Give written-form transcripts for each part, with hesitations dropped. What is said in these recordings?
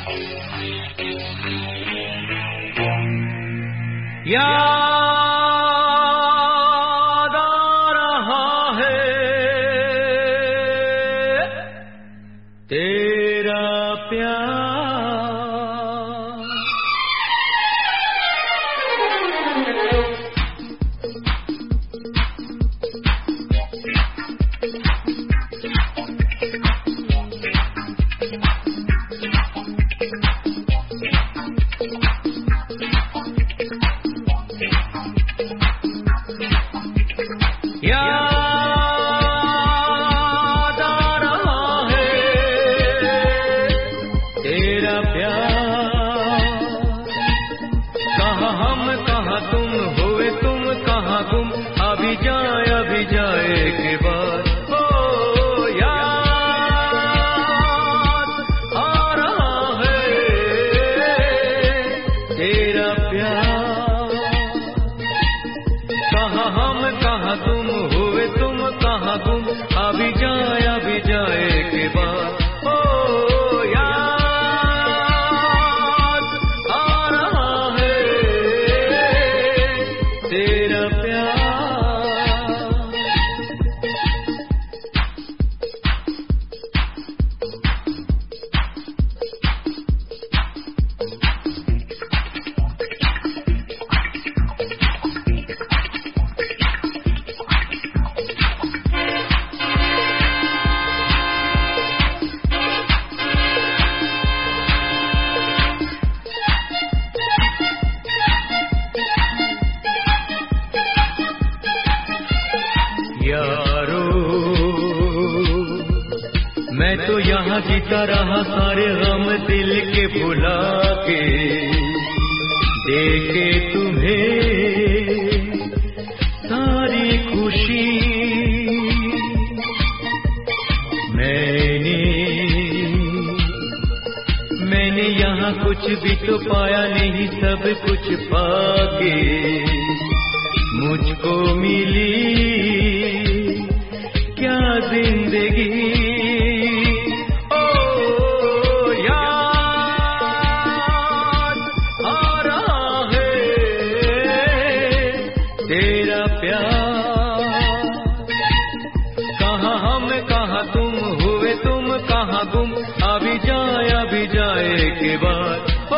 याद आ रहा है तेरा प्यार। याद आ रहा है तेरा प्यार। कहाँ हम कहाँ तुम हुए तुम कहाँ गुम, अभी जाए के बाद। ओ याद आ रहा है तेरा प्यार। कहाँ हम कहाँ तुम हुए तुम कहाँ गुम, अभी जाए के बाद। ओ याद आ रहा है तेरा प्यार। यारो मैं तो यहाँ जीता रहा सारे गम दिल के भुला के, देखे तुम्हें सारी खुशी। मैंने यहाँ कुछ भी तो पाया नहीं, सब कुछ पाके मुझको मिली क्या जिंदगी। ओ याद आ रहा है तेरा प्यार। कहाँ हम कहाँ तुम हुए तुम कहाँ गुम, अभी जाए के बाद। ओ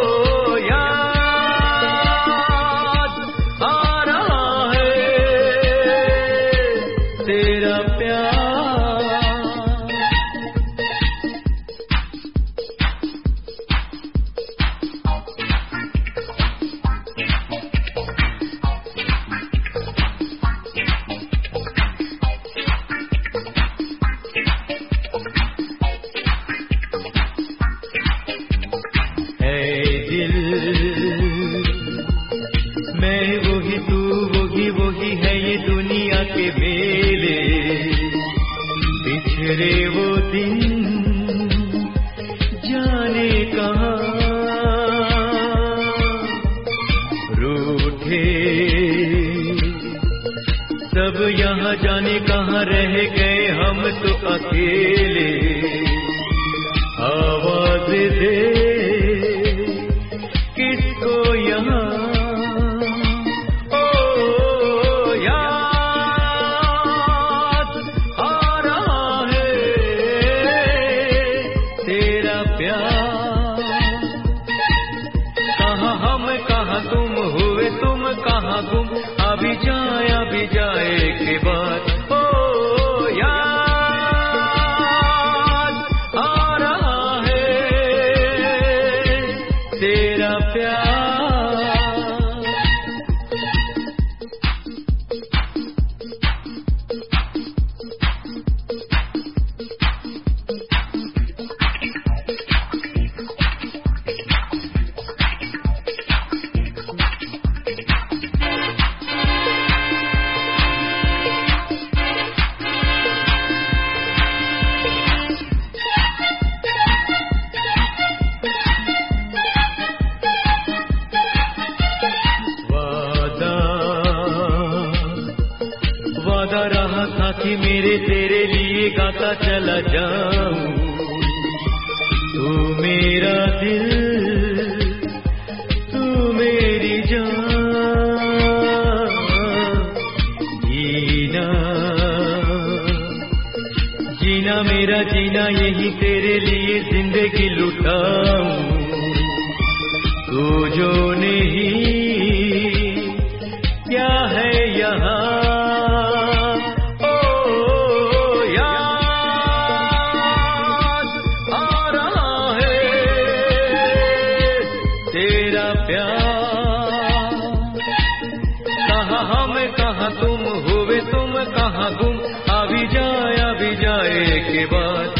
याद आ रहा है तेरा प्यार। है दिल मैं वही तू वही है ये दुनिया के मेले। बिछड़े वो दिन जाने कहाँ, रूठे सब यहाँ जाने कहाँ रह गए हम तो अकेले। आवाज दे किसको यहाँ। ओ याद आ रहा है तेरा प्यार। कहाँ हम कहाँ तुम हुए तुम कहाँ गुम, अभी जाए के बाद। ओ याद आ रहा है तेरा प्यार। वादा रहा था कि मेरे तेरे लिए गाता चला जाऊं, तू मेरा दिल, तू मेरी जान, जीना जीना मेरा जीना यही तेरे लिए जिंदगी लुटाऊं। तू जो नहीं क्या है यहाँ, कहाँ तुम हुए तुम कहाँ गुम, अभी जाए के बाद